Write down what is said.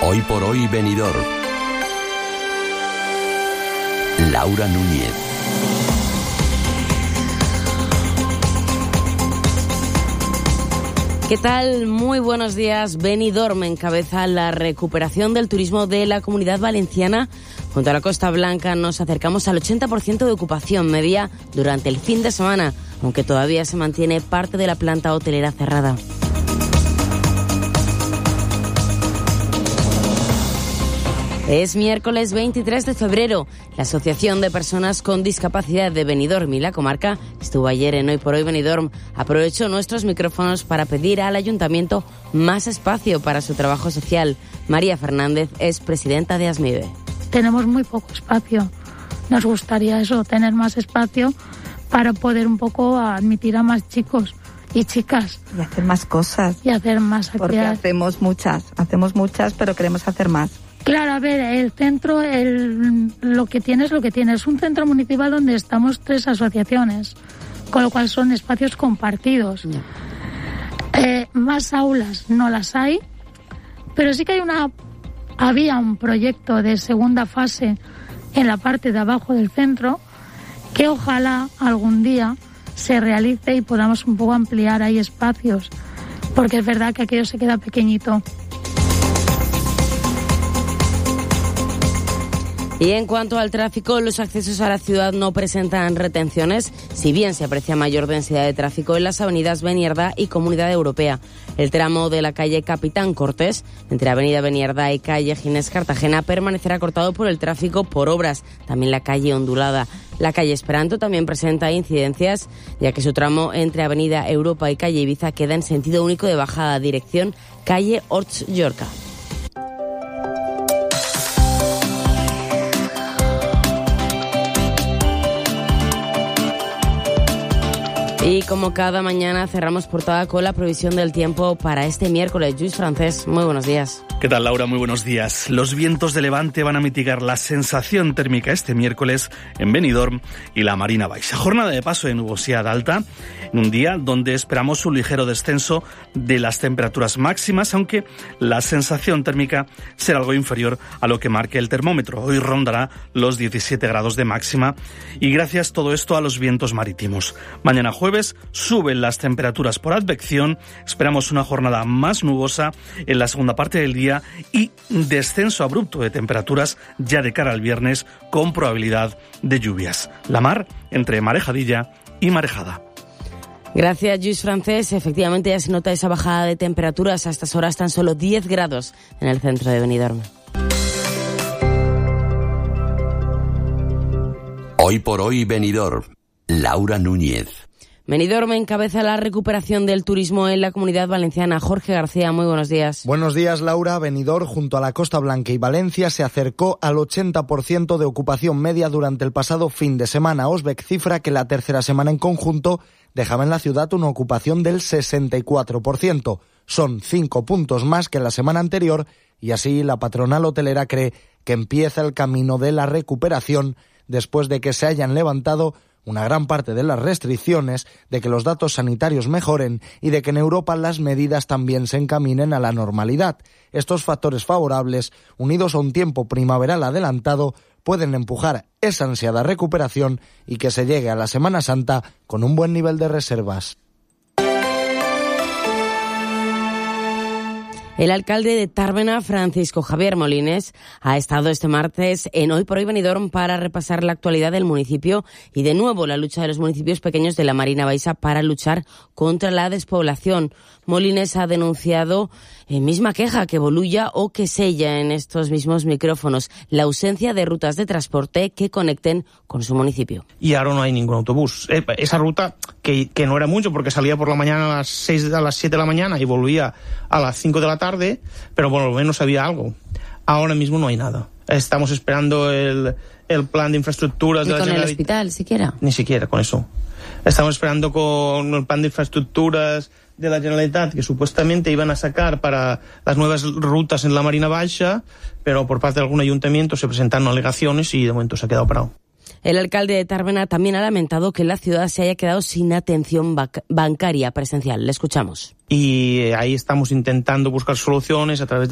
Hoy por hoy Benidorm. Laura Núñez. ¿Qué tal? Muy buenos días. Benidorm encabeza la recuperación del turismo de la Comunidad Valenciana. Junto a la Costa Blanca nos acercamos al 80% de ocupación media durante el fin de semana, aunque todavía se mantiene parte de la planta hotelera cerrada. Es miércoles 23 de febrero. La Asociación de Personas con Discapacidad de Benidorm y la comarca estuvo ayer en Hoy por Hoy Benidorm. Aprovechó nuestros micrófonos para pedir al Ayuntamiento más espacio para su trabajo social. María Fernández es presidenta de ASMIBE. Tenemos muy poco espacio. Nos gustaría eso, tener más espacio para poder un poco admitir a más chicos y chicas. Y hacer más cosas. Y hacer más actividades. Porque hacemos muchas, pero queremos hacer más. Claro, a ver, el centro, lo que tiene es lo que tiene. Es un centro municipal donde estamos 3 asociaciones, con lo cual son espacios compartidos. Más aulas no las hay, pero sí que había un proyecto de segunda fase en la parte de abajo del centro que ojalá algún día se realice y podamos un poco ampliar ahí espacios, porque es verdad que aquello se queda pequeñito. Y en cuanto al tráfico, los accesos a la ciudad no presentan retenciones, si bien se aprecia mayor densidad de tráfico en las avenidas Beniardá y Comunidad Europea. El tramo de la calle Capitán Cortés, entre Avenida Beniardá y calle Ginés Cartagena, permanecerá cortado por el tráfico por obras. También la calle Ondulada. La calle Esperanto también presenta incidencias, ya que su tramo entre Avenida Europa y calle Ibiza queda en sentido único de bajada, dirección calle Horts Llorca. Y como cada mañana cerramos portada con la previsión del tiempo para este miércoles. Lluís Francés, muy buenos días. ¿Qué tal, Laura? Muy buenos días. Los vientos de levante van a mitigar la sensación térmica este miércoles en Benidorm y la Marina Baixa. Jornada de paso de nubosidad alta en un día donde esperamos un ligero descenso de las temperaturas máximas, aunque la sensación térmica será algo inferior a lo que marque el termómetro. Hoy rondará los 17 grados de máxima y gracias todo esto a los vientos marítimos. Mañana jueves suben las temperaturas por advección. Esperamos una jornada más nubosa en la segunda parte del día y descenso abrupto de temperaturas ya de cara al viernes con probabilidad de lluvias. La mar entre marejadilla y marejada. Gracias, Lluís Francés. Efectivamente ya se nota esa bajada de temperaturas. A estas horas tan solo 10 grados en el centro de Benidorm. Hoy por hoy Benidorm. Laura Núñez. Benidorm encabeza la recuperación del turismo en la Comunidad Valenciana. Jorge García, muy buenos días. Buenos días, Laura. Benidorm, junto a la Costa Blanca y Valencia, se acercó al 80% de ocupación media durante el pasado fin de semana. Osbec cifra que la tercera semana en conjunto dejaba en la ciudad una ocupación del 64%. Son 5 puntos más que la semana anterior y así la patronal hotelera cree que empieza el camino de la recuperación después de que se hayan levantado una gran parte de las restricciones, de que los datos sanitarios mejoren y de que en Europa las medidas también se encaminen a la normalidad. Estos factores favorables, unidos a un tiempo primaveral adelantado, pueden empujar esa ansiada recuperación y que se llegue a la Semana Santa con un buen nivel de reservas. El alcalde de Tàrbena, Francisco Javier Molines, ha estado este martes en Hoy por Hoy Benidorm para repasar la actualidad del municipio y de nuevo la lucha de los municipios pequeños de la Marina Baixa para luchar contra la despoblación. Molines ha denunciado misma queja que Bolulla o que Sella en estos mismos micrófonos, la ausencia de rutas de transporte que conecten con su municipio. Y ahora no hay ningún autobús. Esa ruta, que no era mucho porque salía por la mañana a las 7 de la mañana y volvía a las 5 de la tarde, pero por lo menos había algo. Ahora mismo no hay nada. Estamos esperando el plan de infraestructuras de la Generalitat. ¿Ni con el hospital siquiera? Ni siquiera con eso. Estamos esperando con el plan de infraestructuras de la Generalitat que supuestamente iban a sacar para las nuevas rutas en la Marina Baixa, pero por parte de algún ayuntamiento se presentaron alegaciones y de momento se ha quedado parado. El alcalde de Tàrbena también ha lamentado que la ciudad se haya quedado sin atención bancaria presencial. Le escuchamos. Y ahí estamos intentando buscar soluciones a través de